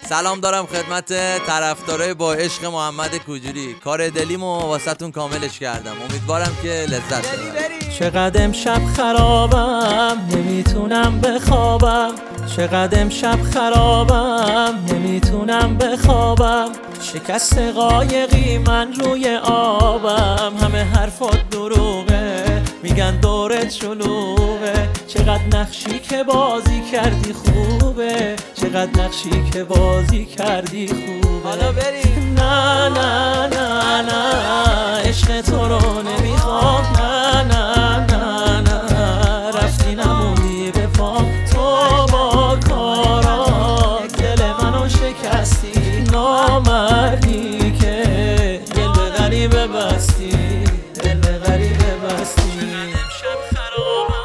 سلام دارم خدمت طرفدارای با عشق محمد کوجوری. کار دلیمو واسهتون کاملش کردم، امیدوارم که لذت ببرید. چقدر امشب خرابم نمیتونم بخوابم، چقدر امشب خرابم نمیتونم بخوابم. شکست قایقی من روی آبم، همه حرفات دروغه میگن دورت شلوغه. چقدر نقشی که بازی کردی خوبه، چقدر نقشی که بازی کردی خوبه. حالا بریم. نه نه نه نه عشق تو رو نمیخوام، نه نه نه نه رفتی نموندی به پام. تو با کارات دل منو شکستی، نامردی که دل به غریبه بستی، دل به غریبه بستی. امشب خرابم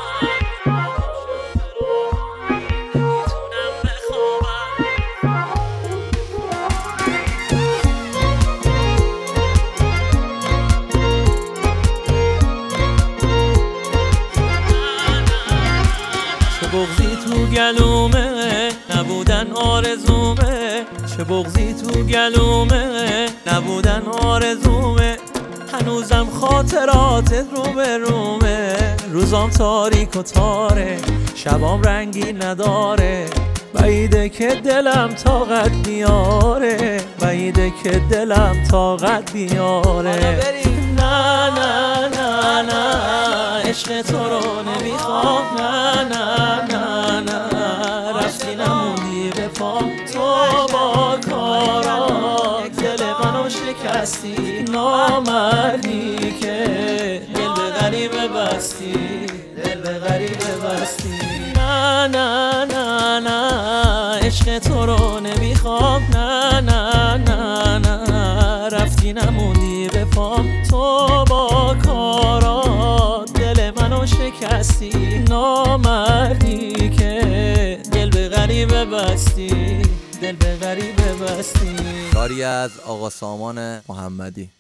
نمیتونم بخوابم. چه بغضی تو گلومه نبودن آرزومه، چه بغضی تو گلومه نبودن آرزومه. هنوزم خاطراتت رو به رومه، روزام تاریک و تاره، شبام رنگی نداره. بعیده که دلم طاقت بیاره، بعیده که دلم طاقت بیاره. نه نه نه نه عشق تو رو نمیخوام، نه نه نه نه رفتی نموندی به پام. تو با کارات دل منو شکستی، نامردی که دل به غریبه بستی، دل به غریبه بستی. نه نه نه نه عشق تو رو نمیخوام، نه نه نه نه رفتی نموندی به پام. تو با کارات دل منو شکستی، نامردی که دل به غریبه بستی، دل به غریبه بستی. کاری از آقا سامان محمدی.